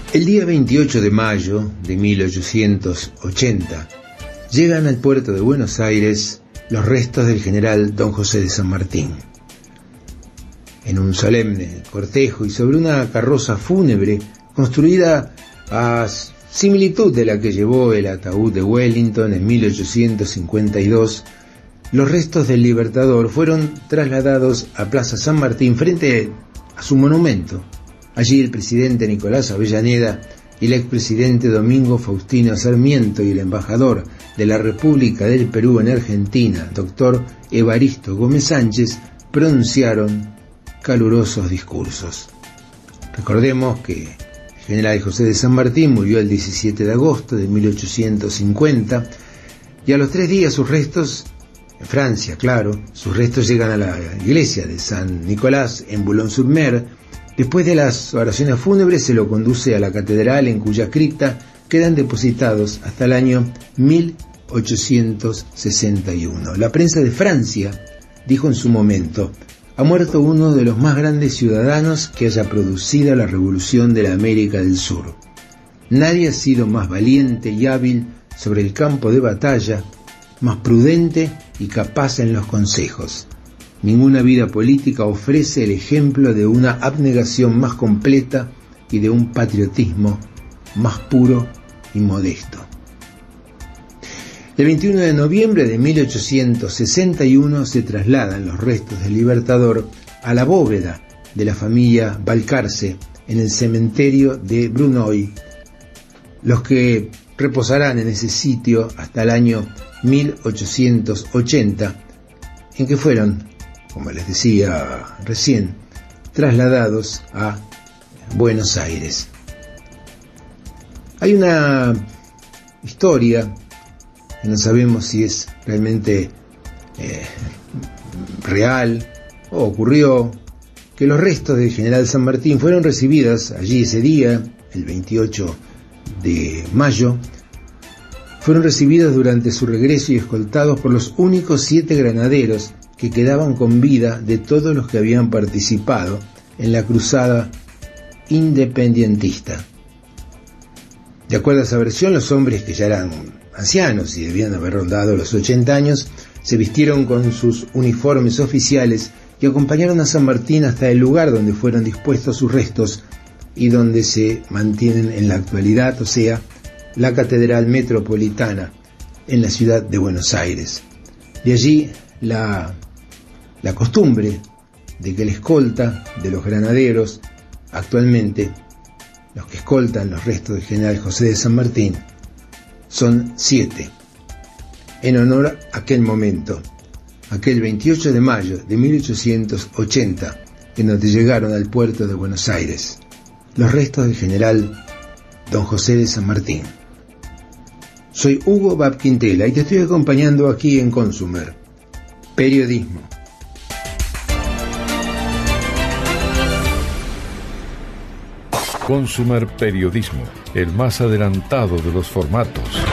El día 28 de mayo de 1880 llegan al puerto de Buenos Aires los restos del general Don José de San Martín. En un solemne cortejo y sobre una carroza fúnebre construida a similitud de la que llevó el ataúd de Wellington en 1852, los restos del Libertador fueron trasladados a Plaza San Martín frente a su monumento. Allí el presidente Nicolás Avellaneda y el expresidente Domingo Faustino Sarmiento y el embajador de la República del Perú en Argentina, doctor Evaristo Gómez Sánchez, pronunciaron calurosos discursos. Recordemos que el general José de San Martín murió el 17 de agosto de 1850 y a los 3 días sus restos, en Francia, claro, sus restos llegan a la iglesia de San Nicolás en Boulogne-sur-Mer. Después de las oraciones fúnebres se lo conduce a la catedral en cuya cripta quedan depositados hasta el año 1861. La prensa de Francia dijo en su momento: ha muerto uno de los más grandes ciudadanos que haya producido la revolución de la América del Sur. Nadie ha sido más valiente y hábil sobre el campo de batalla, más prudente y capaz en los consejos. Ninguna vida política ofrece el ejemplo de una abnegación más completa y de un patriotismo más puro y modesto. El 21 de noviembre de 1861 se trasladan los restos del Libertador a la bóveda de la familia Balcarce en el cementerio de Brunoy, los que reposarán en ese sitio hasta el año 1880, en que fueron, como les decía recién, trasladados a Buenos Aires. Hay una historia que no sabemos si es realmente real o ocurrió, que los restos del general San Martín fueron recibidos allí ese día, el 28 de mayo, fueron recibidos durante su regreso y escoltados por los únicos 7 granaderos que quedaban con vida de todos los que habían participado en la cruzada independentista. De acuerdo a esa versión, los hombres, que ya eran ancianos y debían haber rondado los 80 años, se vistieron con sus uniformes oficiales y acompañaron a San Martín hasta el lugar donde fueron dispuestos sus restos y donde se mantienen en la actualidad, o sea, la Catedral Metropolitana en la ciudad de Buenos Aires. De allí la costumbre de que la escolta de los granaderos, actualmente los que escoltan los restos del general José de San Martín, son 7, en honor a aquel momento, aquel 28 de mayo de 1880, en donde llegaron al puerto de Buenos Aires los restos del general Don José de San Martín. Soy Hugo Bab Quintela y te estoy acompañando aquí en Consumer Periodismo. Consumer Periodismo, el más adelantado de los formatos.